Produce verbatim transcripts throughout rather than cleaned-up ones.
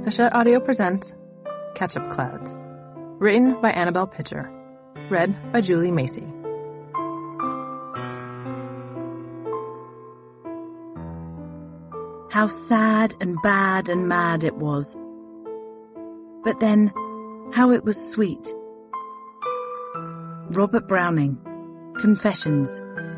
Hachette Audio presents Ketchup Clouds. Written by Annabelle Pitcher. Read by Julie Macy. How sad and bad and mad it was. But then, how it was sweet. Robert Browning, Confessions.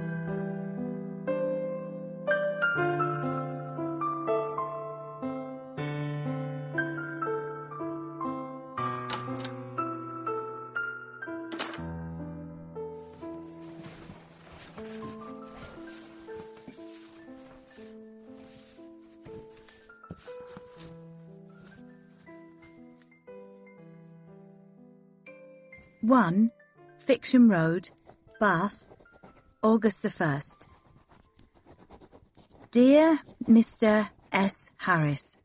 one, Fiction Road, Bath, August the first. Dear Mister S. Harris,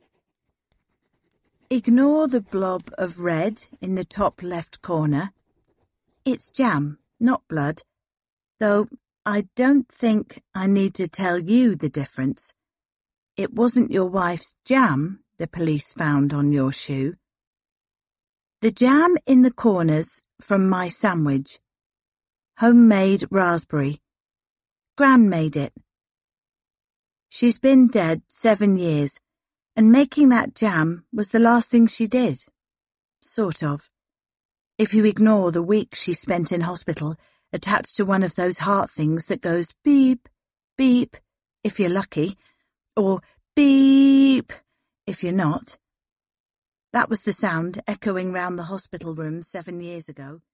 ignore the blob of red in the top left corner. It's jam, not blood, though I don't think I need to tell you the difference. It wasn't your wife's jam the police found on your shoe. The jam in the corners from my sandwich. Homemade raspberry. Gran made it. She's been dead seven years, and making that jam was the last thing she did. Sort of. If you ignore the week she spent in hospital, attached to one of those heart things that goes beep, beep, if you're lucky, or beep, if you're not. That was the sound echoing round the hospital room seven years ago.